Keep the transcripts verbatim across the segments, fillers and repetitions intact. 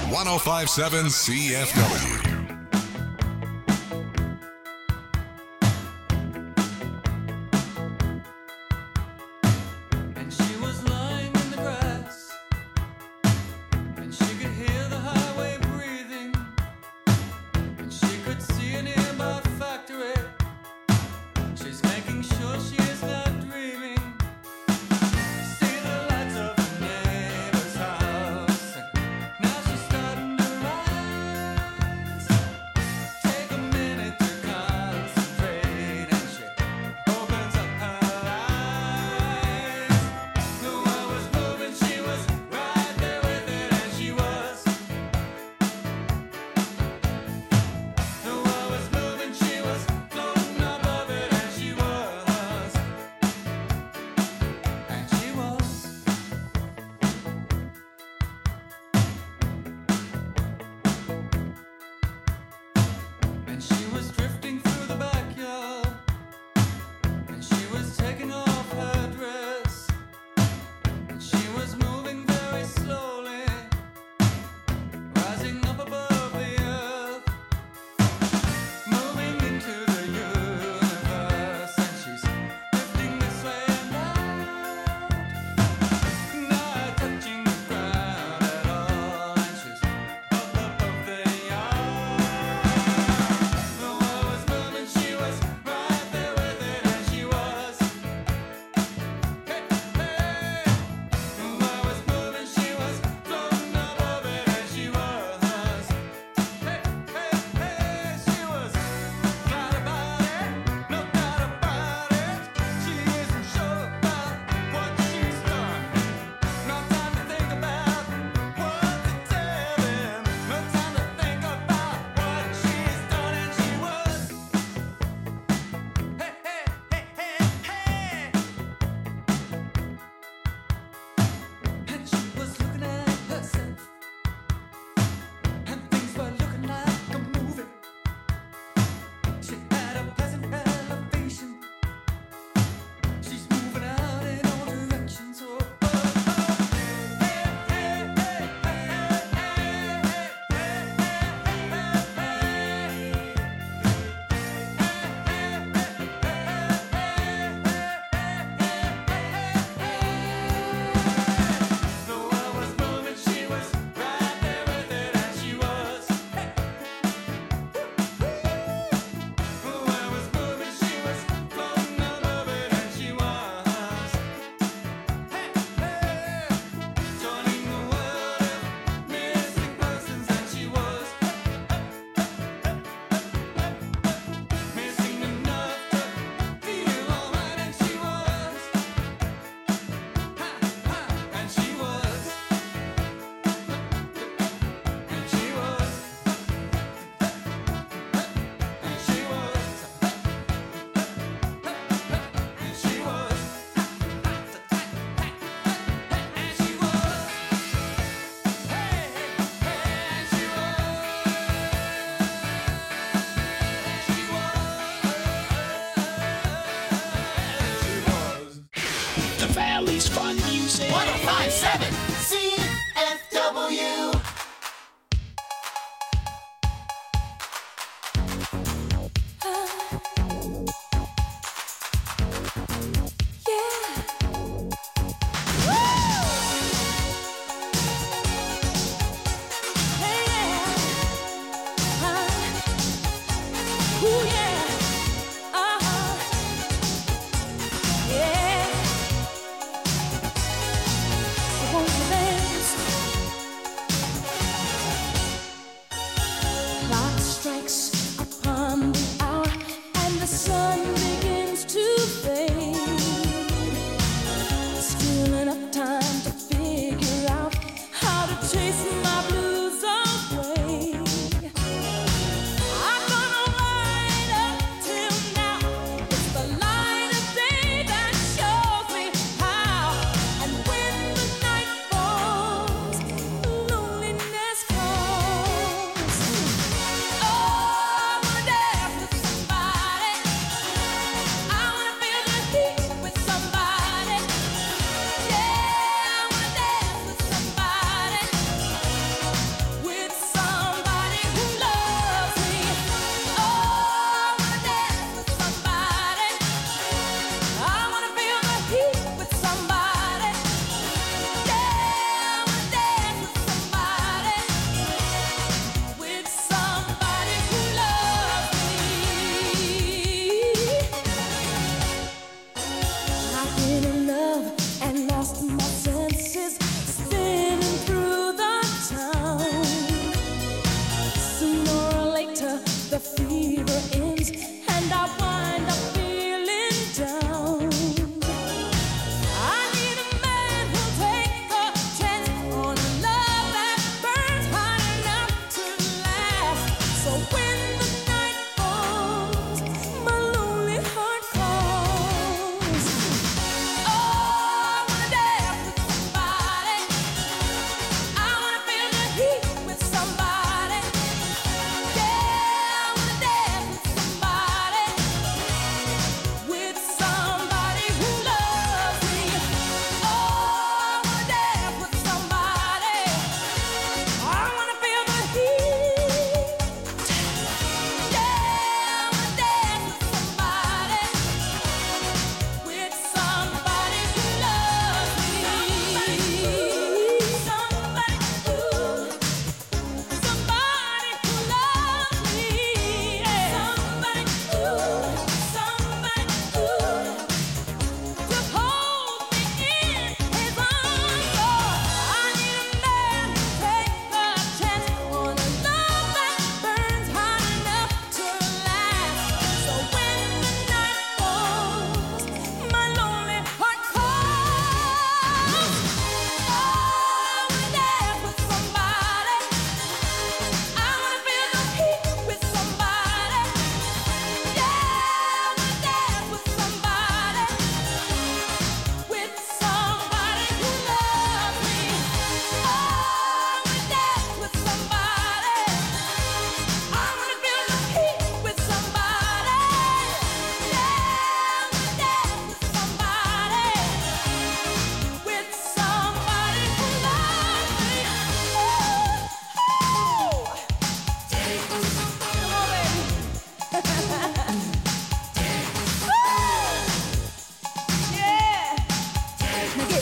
one oh five point seven C F W.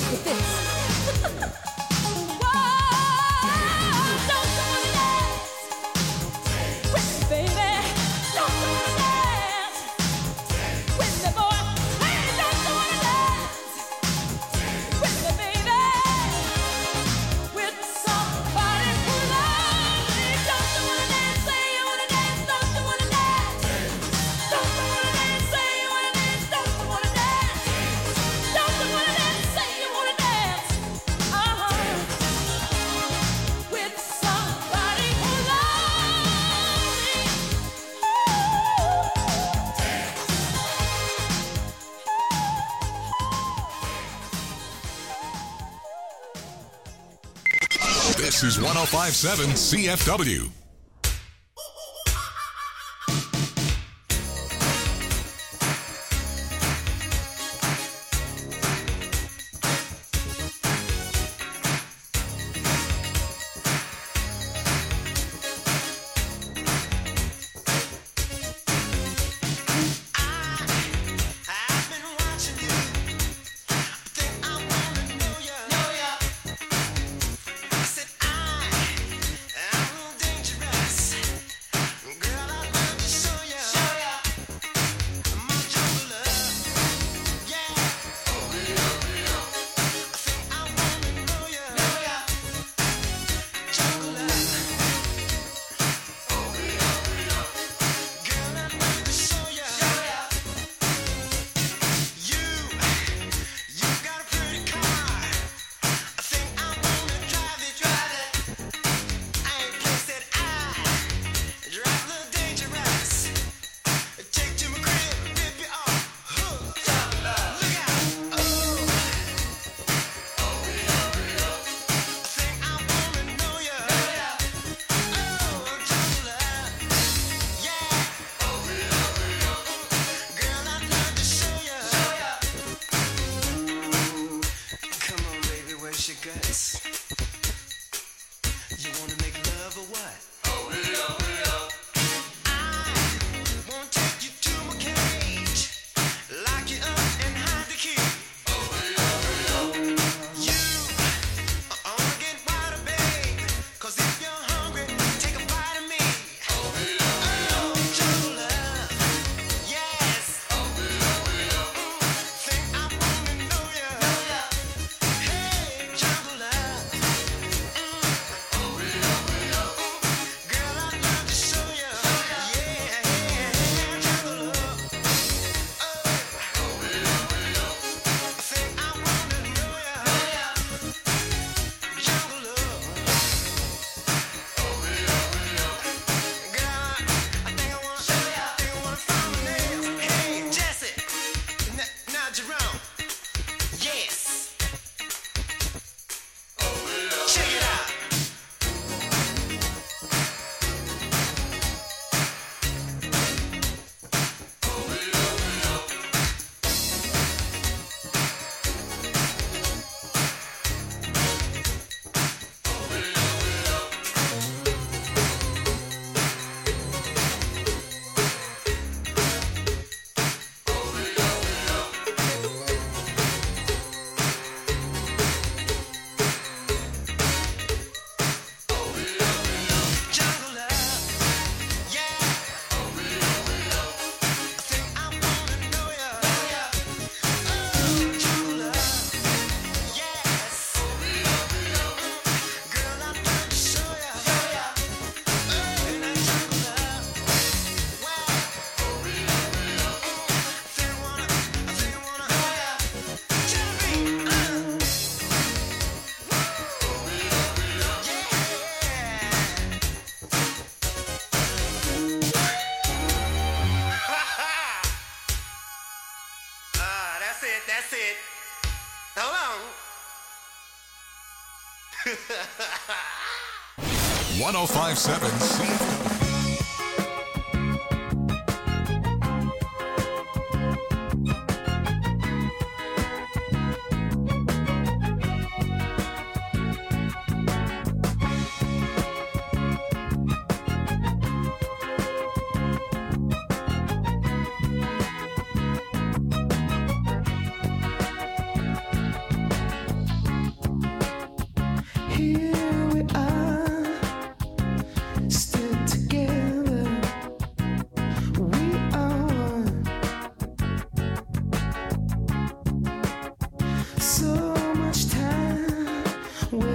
with this. This is one oh five point seven C F W. one oh five point seven C F W.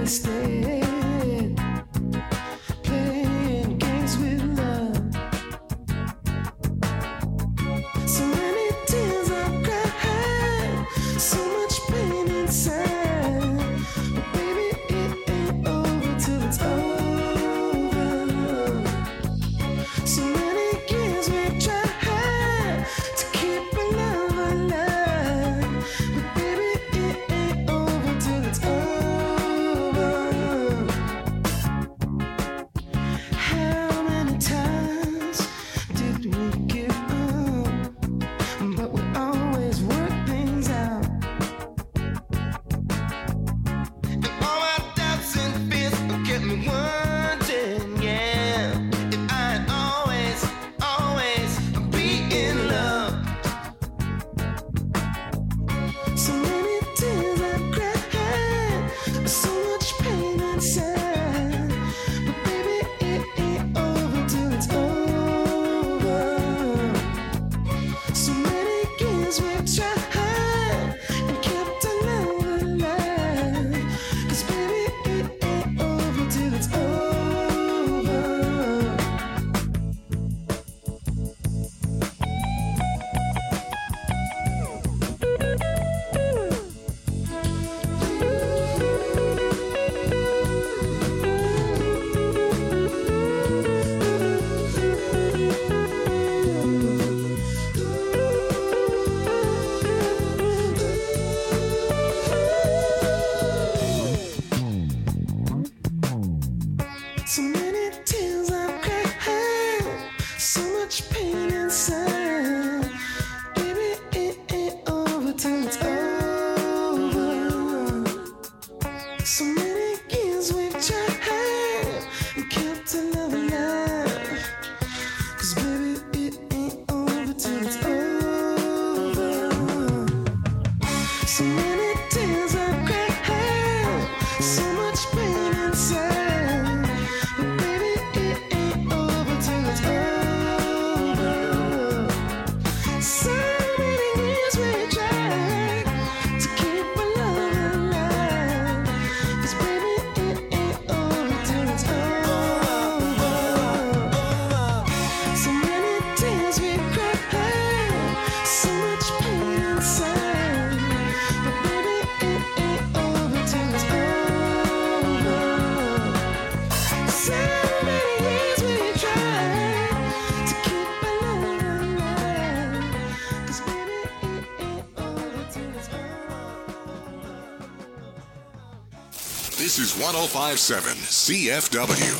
This is one oh five point seven C F W.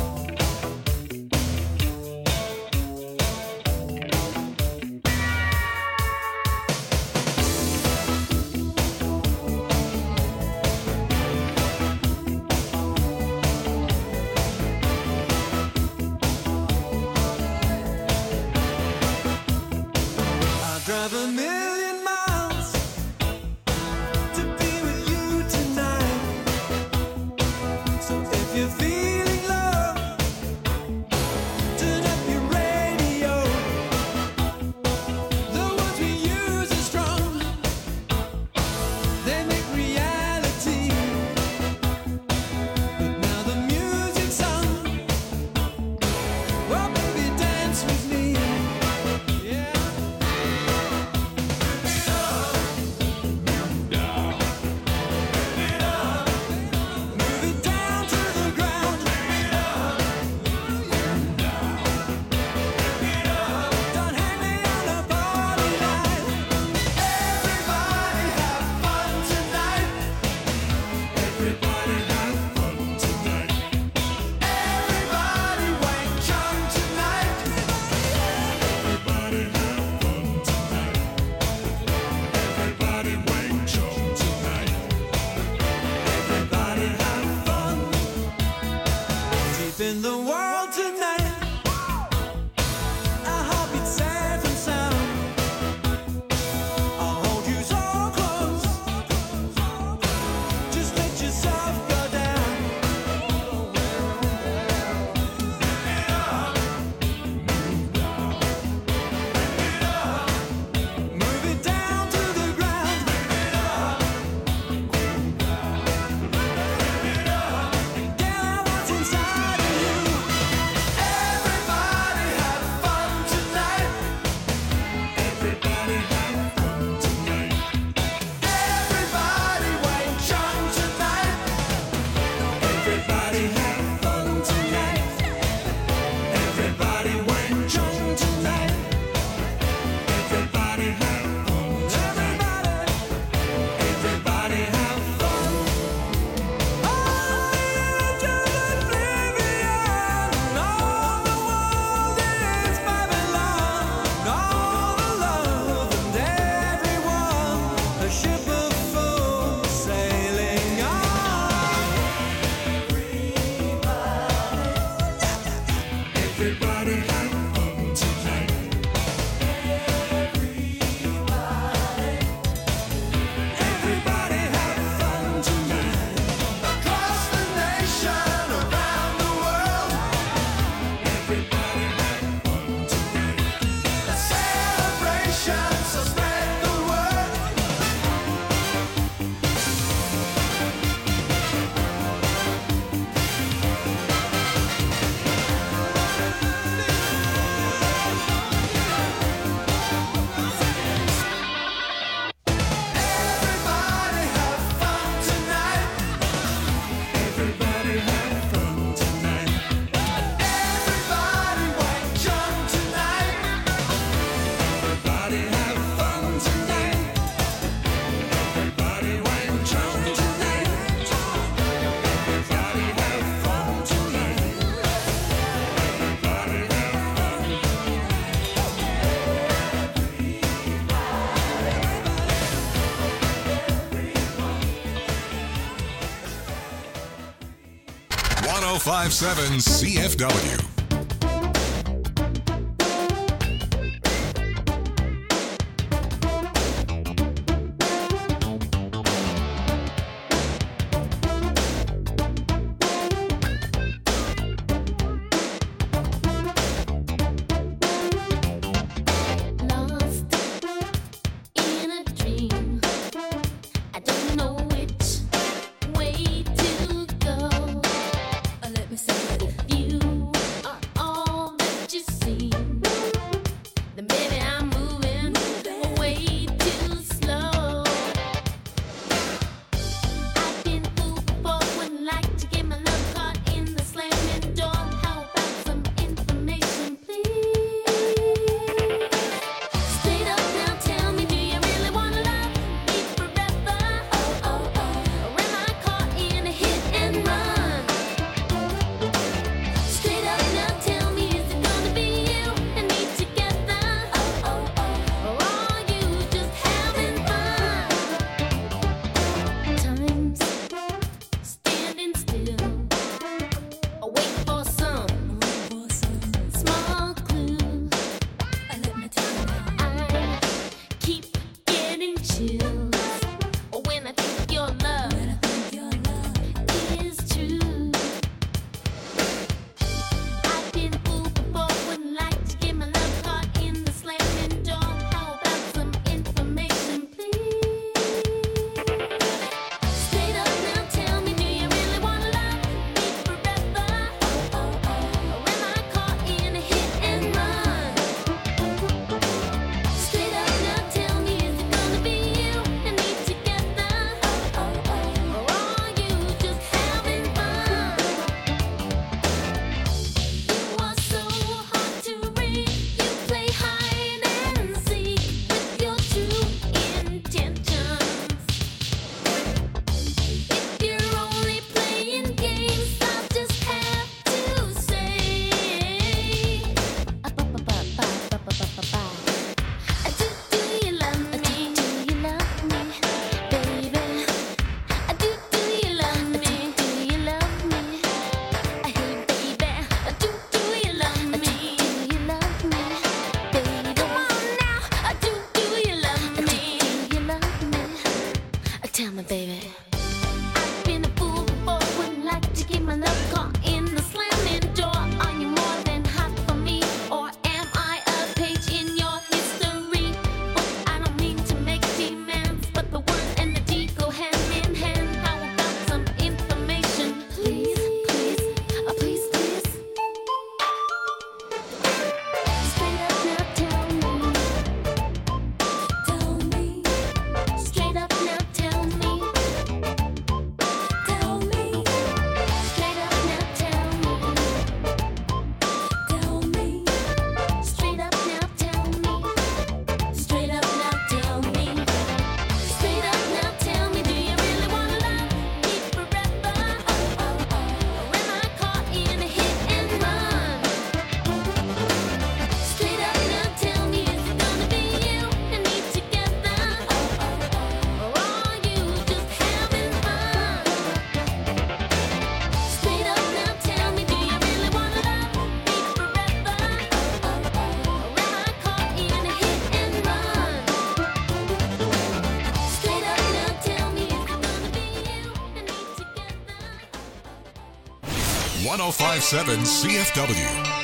Drive a million miles to be with you tonight. So if you're feeling low, oh five seven C F W. one oh five seven C F W.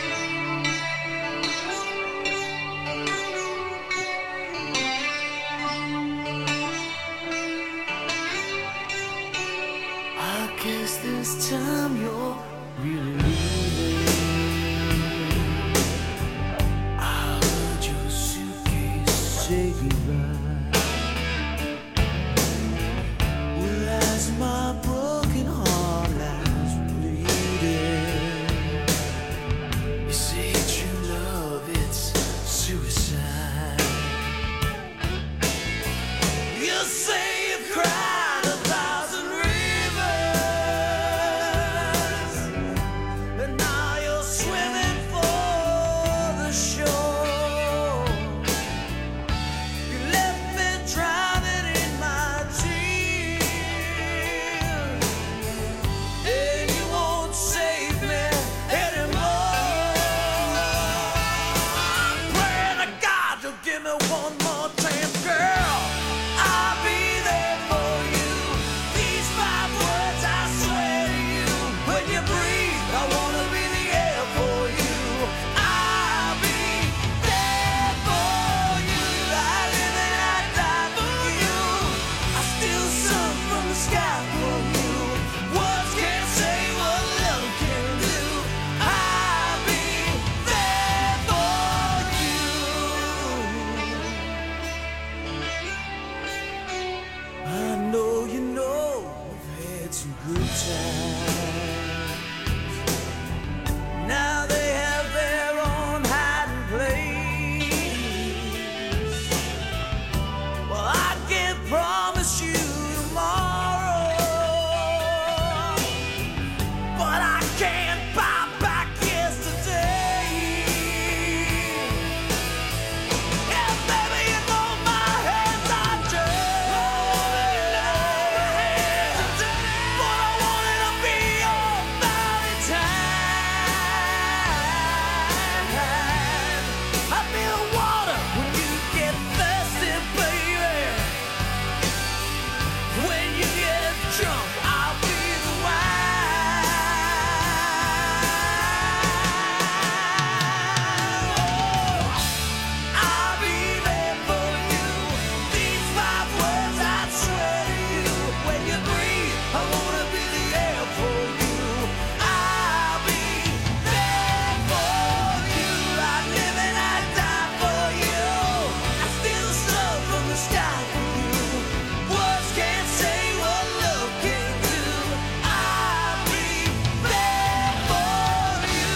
I guess this time you're really leaving. I heard your suitcase say goodbye. Well, as my broken heart lies bleeding, you say true love, it's suicide. You say you've cried a thousand and now you're swimming for the shore. You good times. Now they have their own hiding place. Well, I can't promise you tomorrow, but I can't buy back yesterday. Yeah, baby, you know my hands are dirty, but I wanted to be your Valentine. I'll be the water when you get thirsty, baby. When you get drunk, I'll be the wine. I'll be there for you. These five words I swear to you. When you breathe, I wanna be the air for you. I'll be there for you. I live and I die for you. I steal the sun from the sky for you. Words can't say what love can do. I'll be there for you.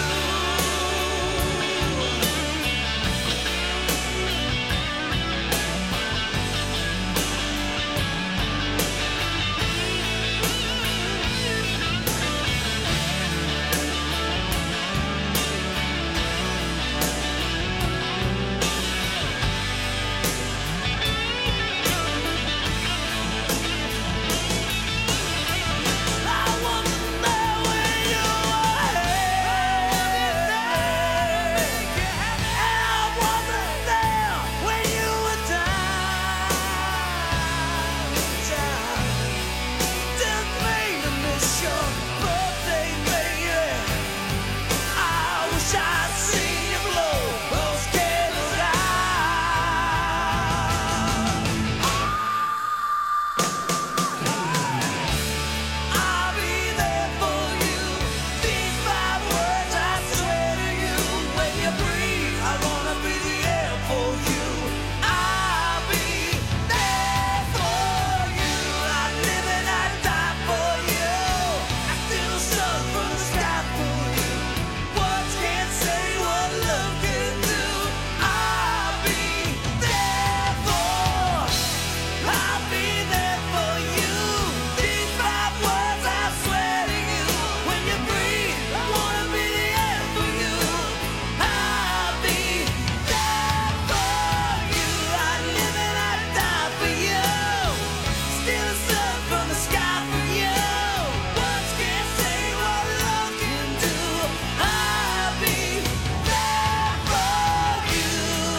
I wasn't there when you were happy, and I wasn't there when you were down. Didn't mean to miss your birthday, baby. I wish I'd seen you blow those candles out. I'll be there for you. These five words I swear to you. When you breathe, I wanna be the air for you. I'll be there for you. I live and I die for you. I steal the sun from the sky for you. Words can't say what love can do. I'll be there for. I'll be there for you. These five words I swear to you. When you breathe, I wanna be the air for you. I'll be there for you. I live and I die for you. Steal the sun from the sky for you. Words can't say what love can do. I'll be there for you.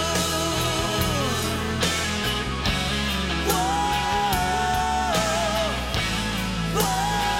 Whoa, whoa,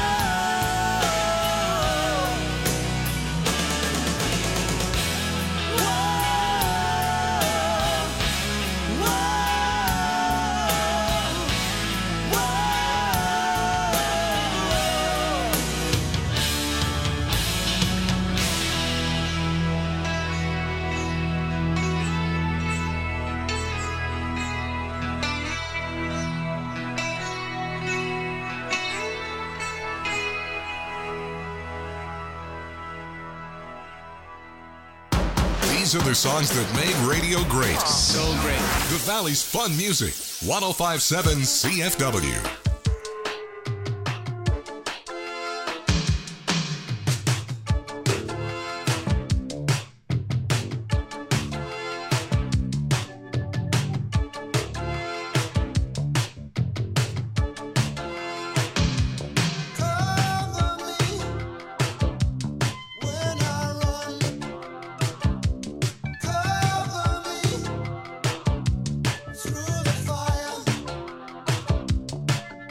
These are the songs that made radio great. So great. The Valley's fun music. one oh five point seven C F W. Cover me when I run. Cover me through the fire.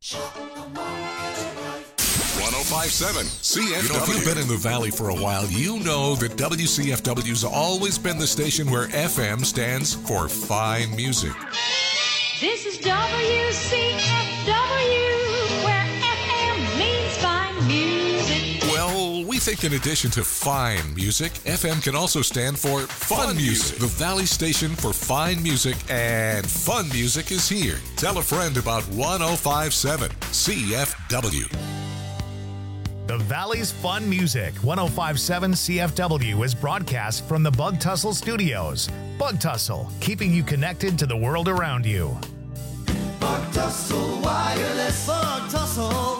one oh five point seven C F W. You know, if you've been in the Valley for a while, you know that W C F W's always been the station where F M stands for fine music. This is W C F W, where F M means fine music. Well, we think in addition to fine music, F M can also stand for fun, fun music. music. The Valley station for fine music and fun music is here. Tell a friend about one oh five point seven C F W. The Valley's Fun Music, one oh five point seven C F W, is broadcast from the Bug Tussle Studios. Bug Tussle, keeping you connected to the world around you. Bug Tussle Wireless. Bug Tussle.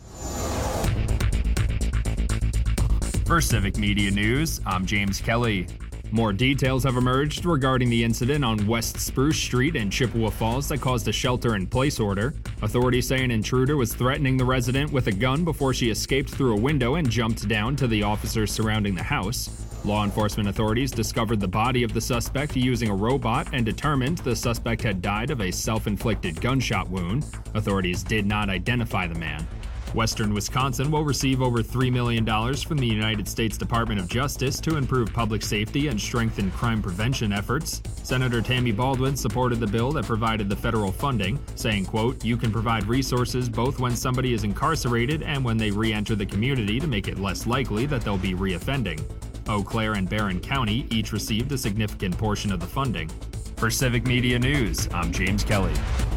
For Civic Media News, I'm James Kelly. More details have emerged regarding the incident on West Spruce Street in Chippewa Falls that caused a shelter-in-place order. Authorities say an intruder was threatening the resident with a gun before she escaped through a window and jumped down to the officers surrounding the house. Law enforcement authorities discovered the body of the suspect using a robot and determined the suspect had died of a self-inflicted gunshot wound. Authorities did not identify the man. Western Wisconsin will receive over three million dollars from the United States Department of Justice to improve public safety and strengthen crime prevention efforts. Senator Tammy Baldwin supported the bill that provided the federal funding, saying, quote, "You can provide resources both when somebody is incarcerated and when they re-enter the community to make it less likely that they'll be reoffending." Eau Claire and Barron County each received a significant portion of the funding. For Civic Media News, I'm James Kelly.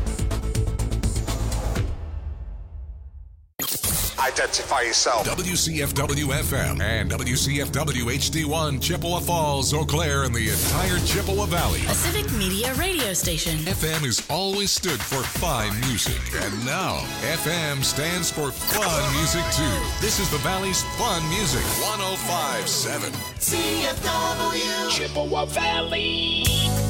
Identify yourself. W C F W F M and W C F W H D one, Chippewa Falls, Eau Claire, and the entire Chippewa Valley. A Civic Media radio station. F M has always stood for fine music, and now F M stands for fun music too. This is the Valley's Fun Music, one oh five point seven C F W. Chippewa Valley.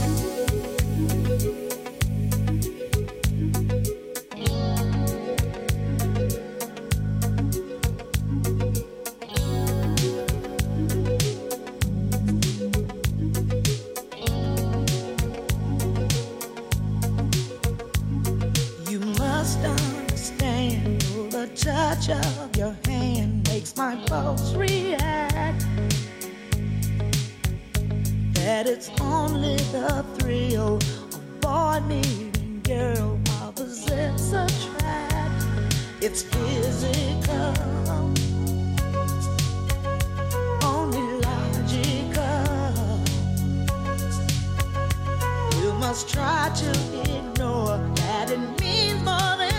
Touch of your hand makes my pulse react. That it's only the thrill of boy meeting girl opposites attract. It's physical, only logical. You must try to ignore that it means more than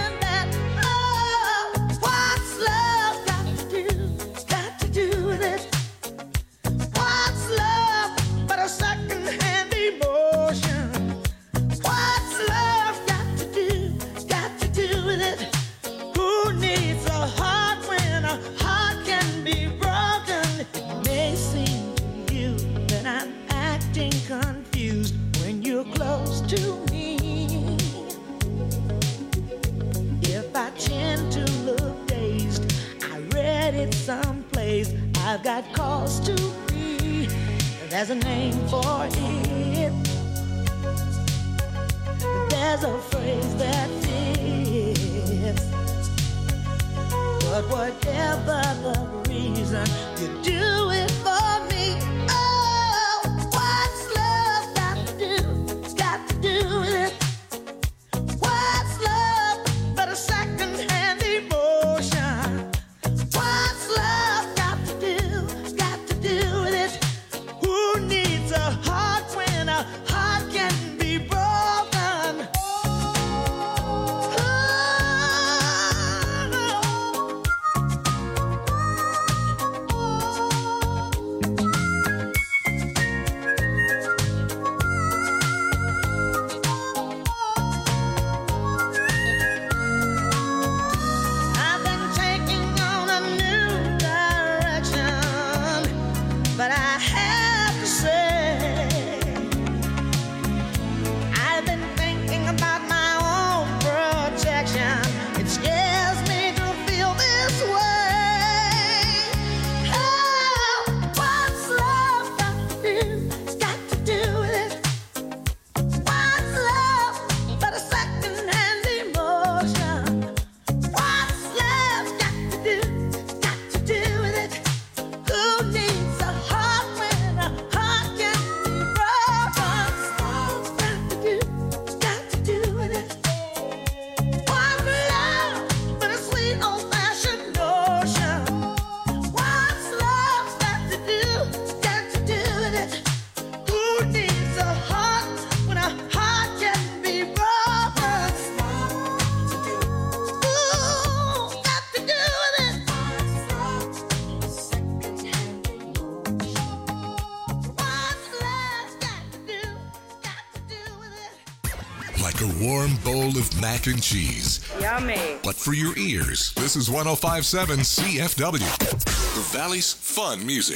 someplace. I've got cause to be. There's a name for it. There's a phrase that fits. But whatever the reason, you do it for me. Oh, what's love got to do? Got to do with it. What's love but a second-hand emotion? What's love got to do? Got to do with it. Who needs a heart when a heart can be broken? Oh, like a warm bowl of mac and cheese. Yummy. But for your ears, this is one oh five point seven C F W, the Valley's fun music.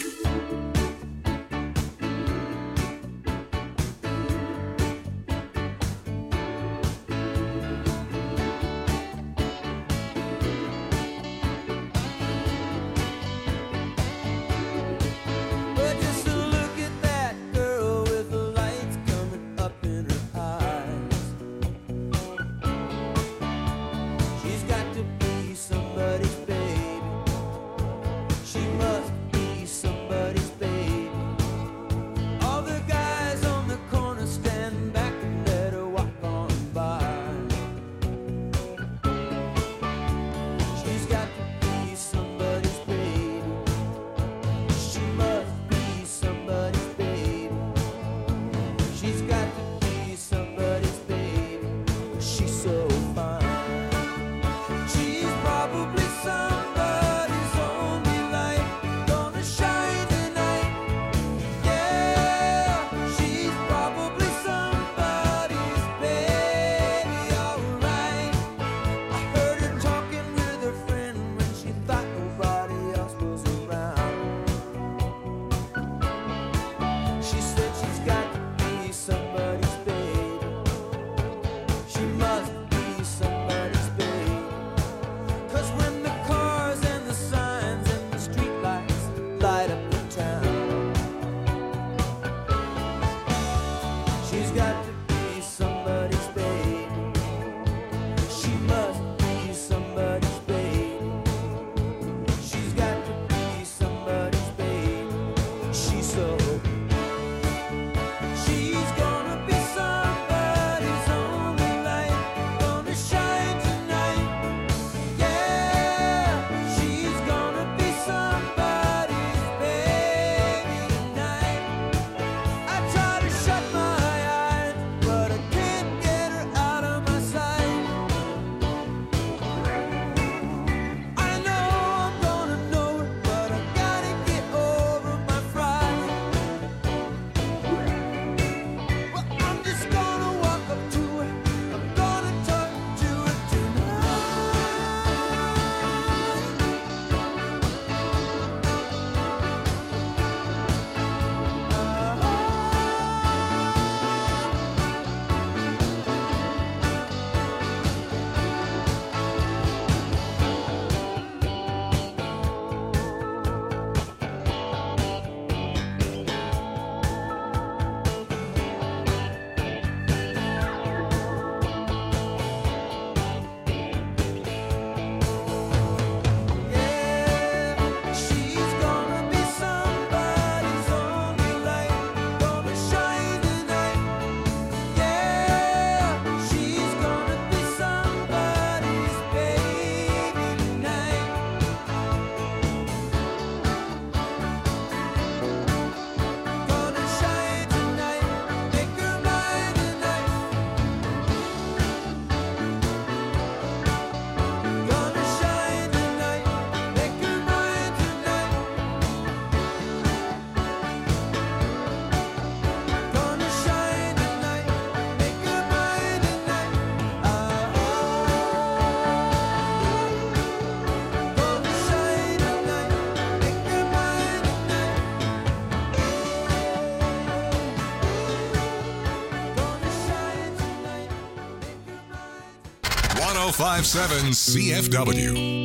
one oh five point seven C F W.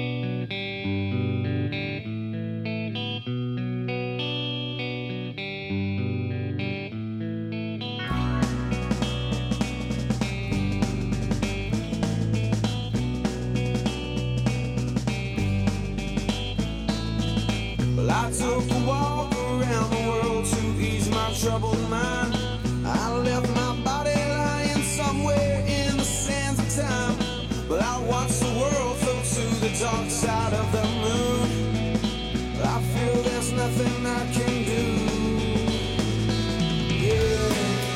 I took a walk around the world to ease my troubled mind. I left my body lying somewhere in the sands of time. But I watched the world float to the dark side of the moon. I feel there's nothing I can do. Yeah.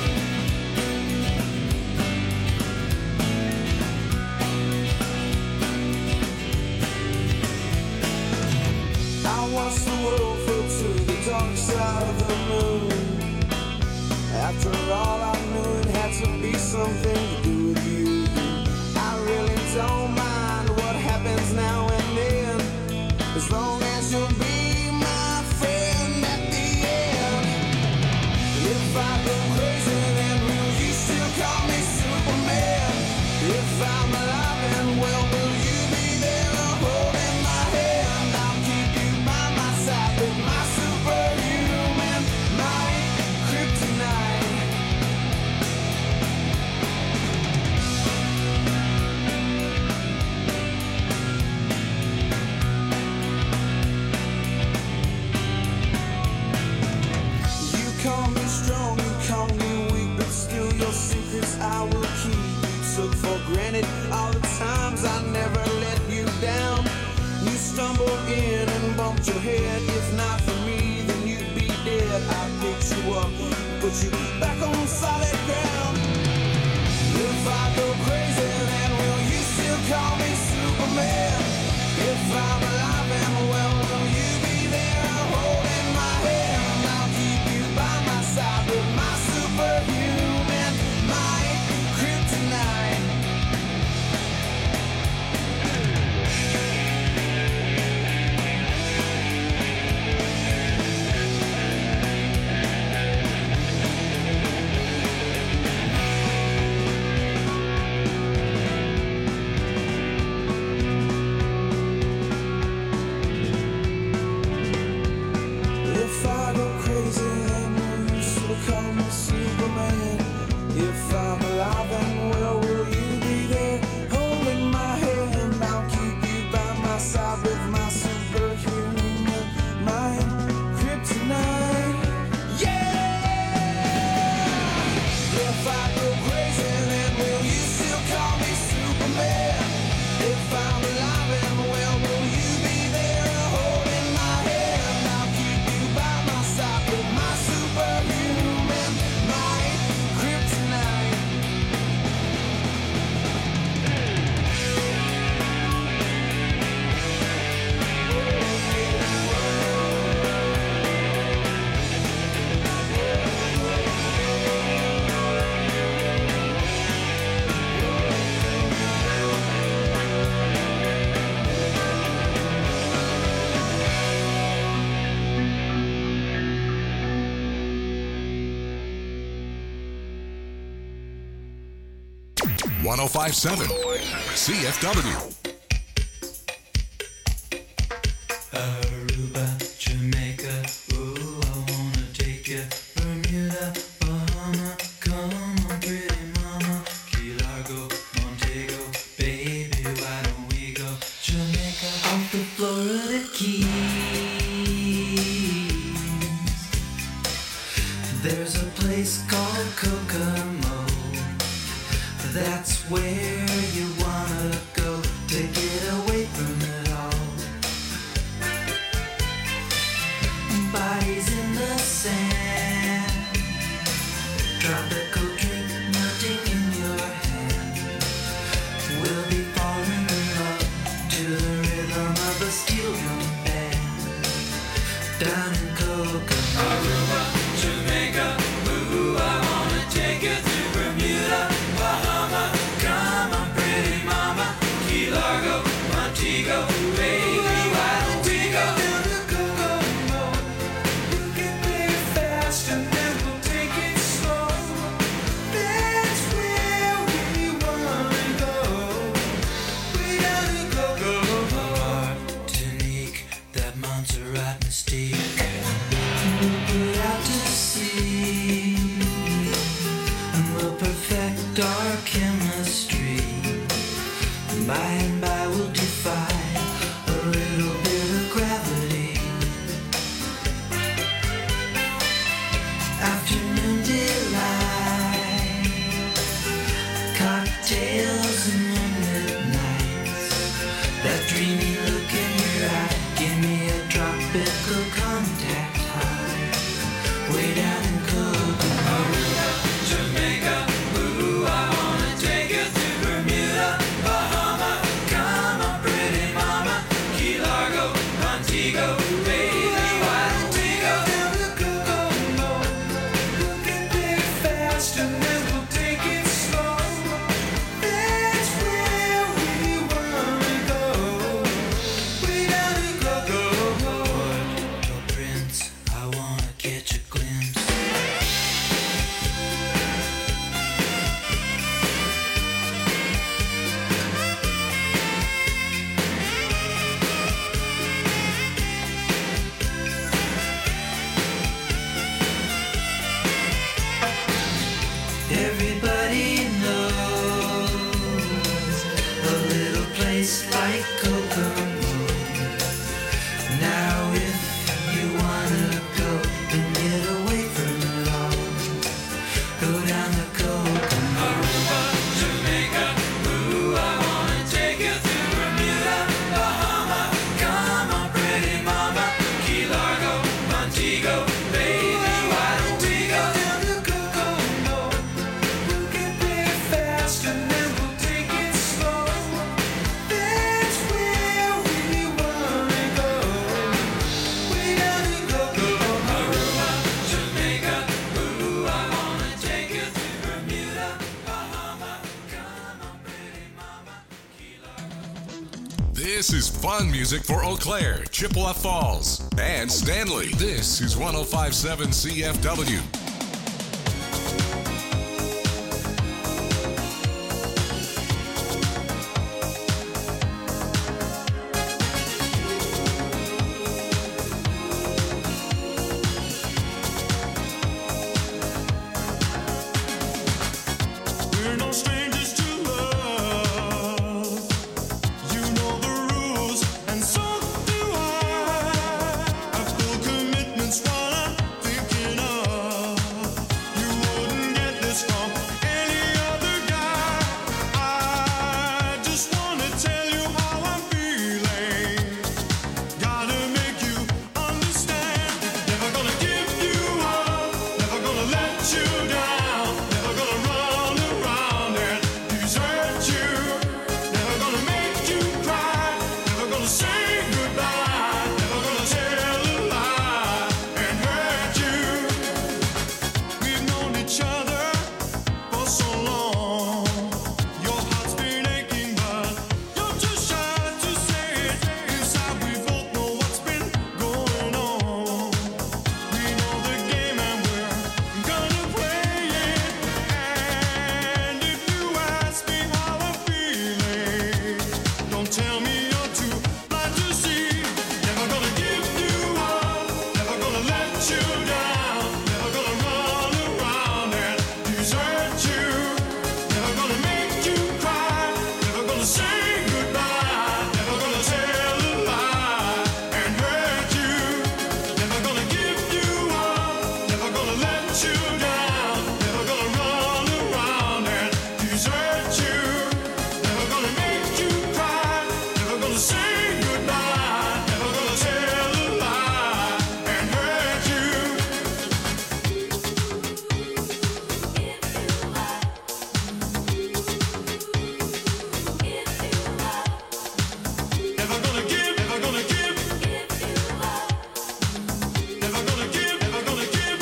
I watched the world float to the dark side of the moon. After all, I knew it had to be something to do. granted all the times I never let you down. You stumbled in and bumped your head. If not for me, then you'd be dead. I picked you up, put you back on solid ground. If I go crazy, then will you still call me Superman? If I'm alive and well, will you be there holding my hand? I'll keep you by my side with my superhuman might, kryptonite. If I go crazy, then will you still call me Superman? If I'm alive and well, will you be there holding my hand? I'll keep you by my side with my superhuman mind, kryptonite. Yeah! If I go crazy, then will you still call me Superman? If I'm alive and well, will you be there holding my hand? I'll keep you by my side with my superhuman might, kryptonite. one oh five point seven C F W. Aruba, Jamaica, ooh, I wanna take you. Bermuda, Bahama, come on, pretty mama. Key Largo, Montego, baby, why don't we go? Jamaica, off the Florida Keys. There's a place called Kokomo. That's where you wanna go to get away from it all. Bodies in the sand, tropical drink melting in your hand. We'll be falling in love to the rhythm of a steel drum band. Down in Kokomo, Aruba, Jamaica, ooh, I wanna take you to Bermuda, Bahama, come on, pretty mama. Key Largo, Montego, baby, why don't we go down to Kokomo? We can play it fast and then we'll take it slow. That's where we wanna go. Way down in Kokomo. Martinique, that Montserrat mystique. We'll put out to sea and we'll perfect our chemistry. By and by we'll defy a little bit of gravity. Afternoon delight, cocktails and moonlit nights. That dreamy look in your eye, give me a tropical contact high. Way down in Kokomo, Aruba, Jamaica, ooh, I wanna take you to Bermuda, Bahama, come on, pretty mama. Key Largo, Montego, baby, why don't we go down to Kokomo? We can play it fast and then we'll take it slow. That's where we wanna go. Way down in Kokomo. Port-au-Prince, I wanna catch a glimpse. Everybody knows a little place like Kokomo. Now if you wanna go and get away from it all, go down to Kokomo. Aruba, Jamaica, ooh, This is fun music for Eau Claire, Chippewa Falls, and Stanley. This is one oh five point seven C F W. We're no strangers to love. You know the rules, and so do I. I feel commitment's what I'm thinking of. You wouldn't get this from any other guy. I just wanna tell you how I'm feeling. Gotta make you understand. Never gonna give you up. Never gonna let you down. Never gonna run around and desert you. Never gonna make you cry. Never gonna say goodbye. Never gonna tell a lie and hurt you. We've known each other for so long. Your heart's been aching, but you're too shy to say it. Inside we both know what's been going on. We know the game and we're gonna play it. And if you ask me how I'm feeling, don't tell me you're too blind to see. Never gonna give you up. Never gonna let you down. Never gonna run around and desert you. Never gonna make you cry. Never gonna say goodbye. Never gonna tell a lie and hurt you. Never gonna give you up. Never gonna let you down. Never gonna run around and desert you. Never gonna make you cry. Never gonna say goodbye. Never gonna tell a lie and hurt you. Never gonna give, never gonna give. Never gonna give, never gonna give.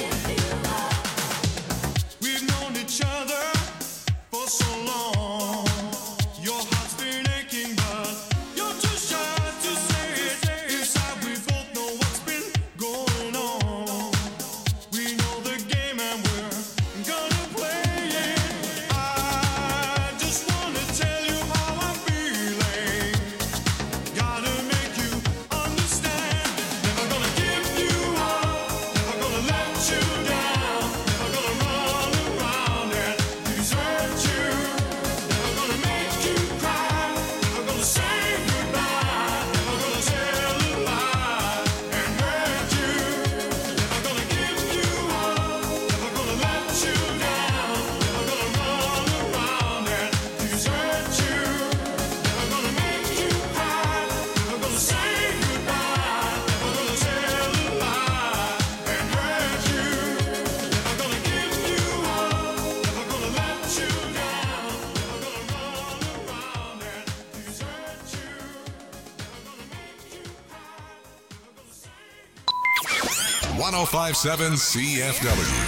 We've known each other for so long. Your heart's been aching, but you're too shy to say it. Inside we both know what's been going on. We know the game and we're gonna play it. I just wanna tell you how I'm feeling. Gotta make you understand. Never gonna give you up. Never gonna let you down. Never gonna run around and desert you. Never gonna make you cry. Never gonna say goodbye. Never gonna tell a lie and hurt you. Never gonna give you up. Never gonna let you down. Never gonna run around and desert you. Never gonna make you cry. Never gonna say goodbye. Never gonna tell a lie and hurt you. Never gonna give you up. Never gonna let you down. Never gonna run around and desert you. Never gonna make you cry. Never gonna say one oh five point seven C F W.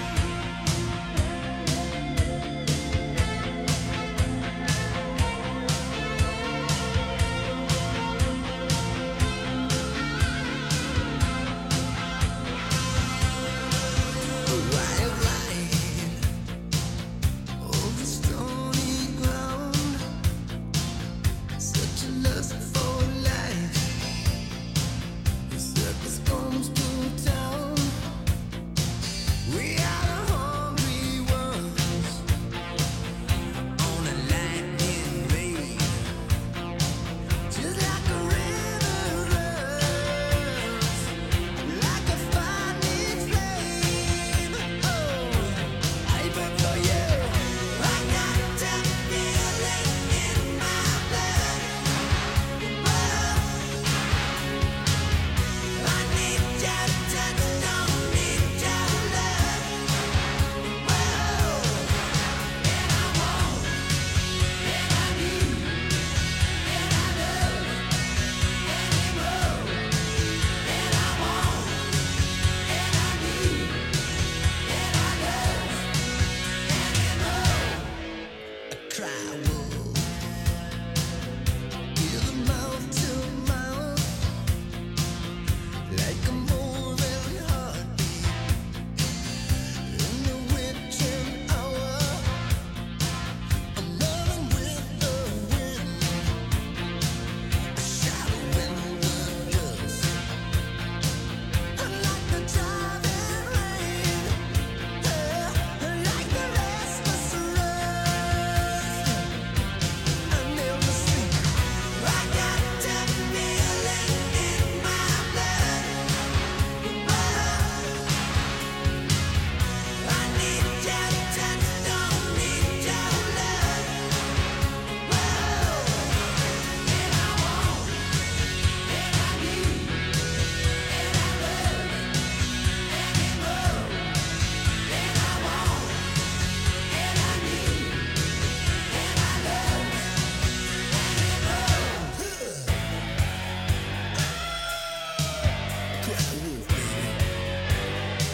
White light over stony ground, such a lust for